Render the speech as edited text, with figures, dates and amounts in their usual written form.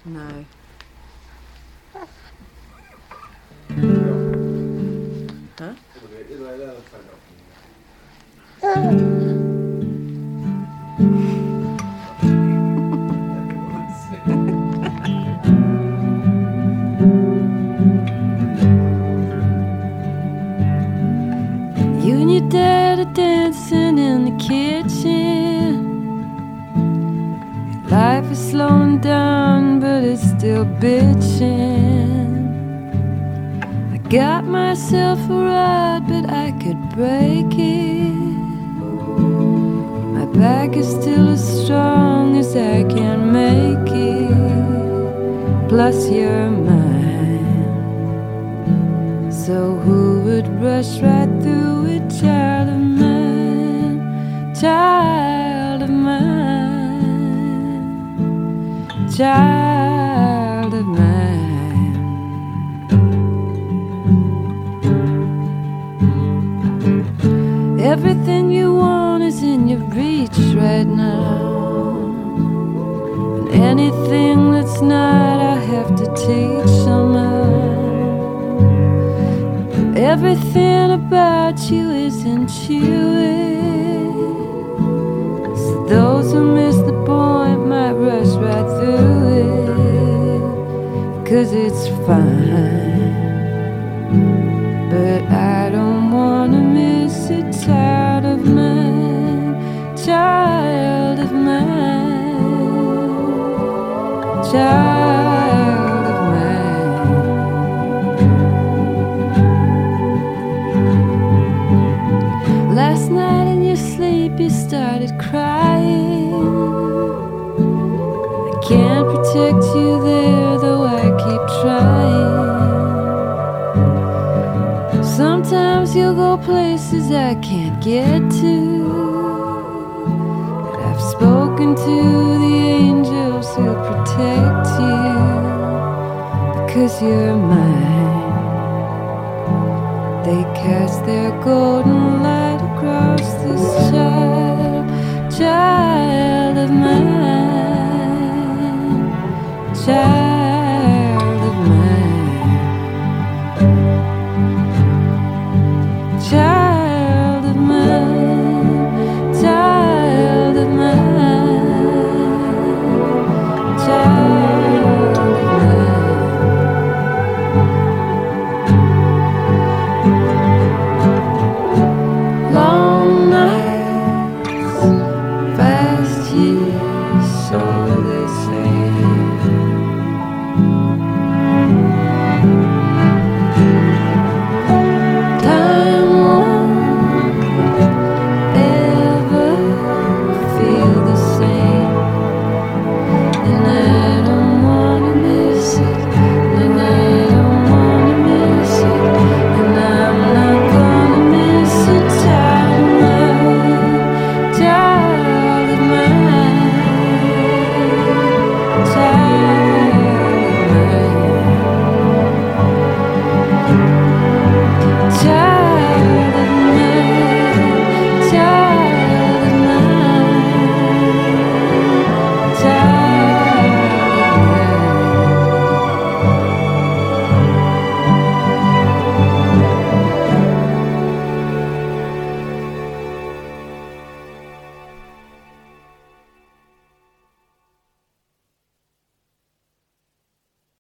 No. Huh? You and your dad are dancing in the kitchen. Life is slowing down, but it's still bitching. I got myself a ride, but I could break it. My back is still as strong as I can make it. Plus you're mine. So who would rush right through it? Child of mine, child of mine, child of mine. Everything you want is in your reach right now, and anything that's not I have to teach somehow. Everything about you is intuitive. So those who miss the point might rush right through it, 'cause it's fine. But I don't wanna miss it. Child of mine, child of mine, child of mine. Last night in your sleep you started crying. I can't protect you there, though I keep trying. Sometimes you'll go places I can't get to, but I've spoken to the angels who protect you, because you're mine. They cast their golden light across this child, child of mine, child.